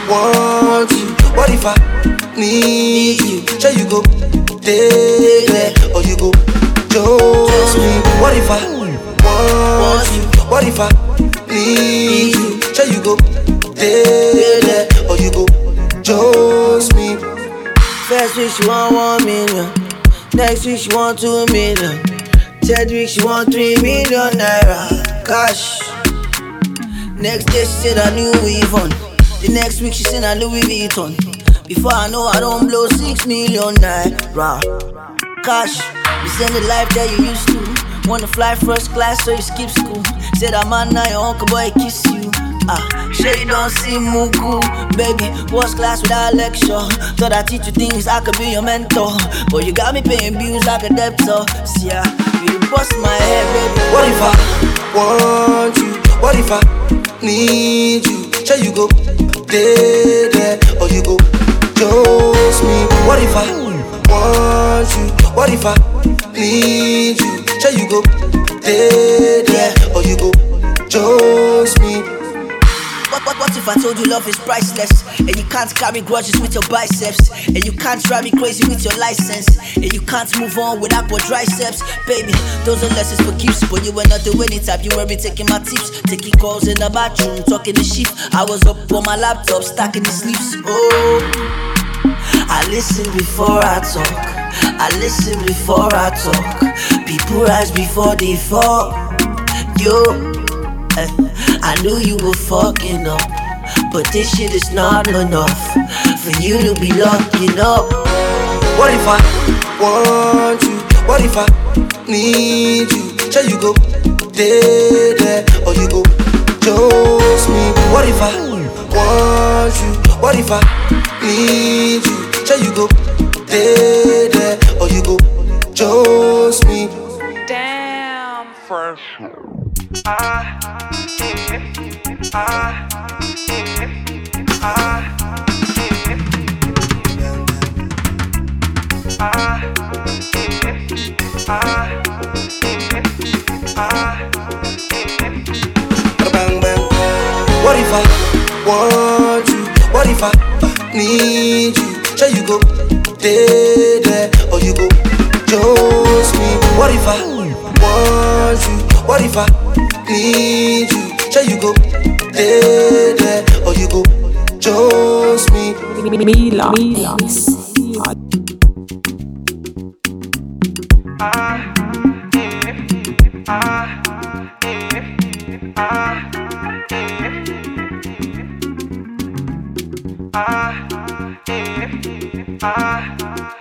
want you? What if I need you? Sure you go stay there or you go chose me? What if I want you? What if I need you? Sure you go stay there or you go chose me? First week she want 1 million, next week she want 2 million, third week she want 3 million naira cash. Next day she said I knew Louis on. The next week she said I Louis Vuitton. Before I know I don't blow 6 million naira cash. You send the life that you used to. Wanna fly first class so you skip school. Said I'm on now your uncle boy kiss you. Sure you don't see Mugu, baby. First class without lecture. Thought I teach you things, I could be your mentor. But you got me paying bills like a debtor. See ya, you bust my head, baby. What if I want you? What if I need you? Sure you go stay there or you go chose me? What if I want you? What if I need you? Sure you go stay there or you go chose me? What if I told you love is priceless? And you can't carry grudges with your biceps, and you can't drive me crazy with your license, and you can't move on without your triceps. Baby, those are lessons for keeps. But you were not the winning type, you were me taking my tips, taking calls in the bathroom, talking to sheep. I was up on my laptop, stacking the sleeves. Oh, I listen before I talk, I listen before I talk. People rise before they fall. I knew you were fucking up, but this shit is not enough for you to be locking up. What if I want you? What if I need you? Sure you go stay there or you go chose me? What if I want you? What if I need you? Sure you go stay there or you go chose me? Damn, fresh. What if I want you? What if I need you? Sure you go stay there or you go chose me? What if I want you? What if I need you? Sure you go stay there or you go chose me? Mila. Ah,